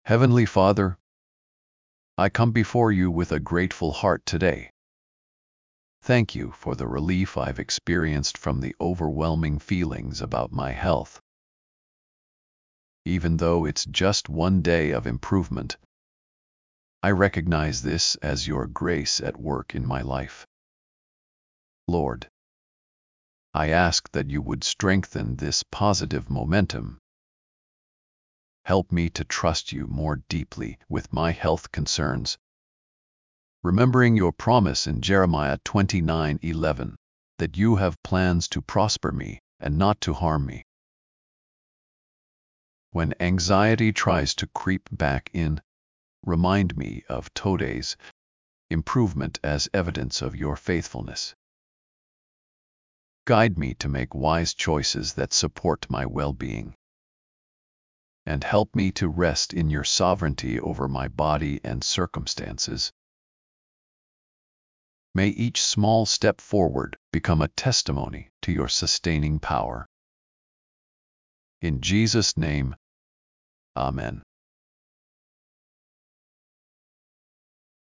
Heavenly Father, I come before you with a grateful heart today. Thank you for the relief I've experienced from the overwhelming feelings about my health. Even though it's just one day of improvement, I recognize this as your grace at work in my life. Lord, I ask that you would strengthen this positive momentum. Help me to trust you more deeply with my health concerns, remembering your promise in Jeremiah 29:11, that you have plans to prosper me and not to harm me. When anxiety tries to creep back in, remind me of today's improvement as evidence of your faithfulness. Guide me to make wise choices that support my well-being, and help me to rest in your sovereignty over my body and circumstances. May each small step forward become a testimony to your sustaining power. In Jesus' name, Amen.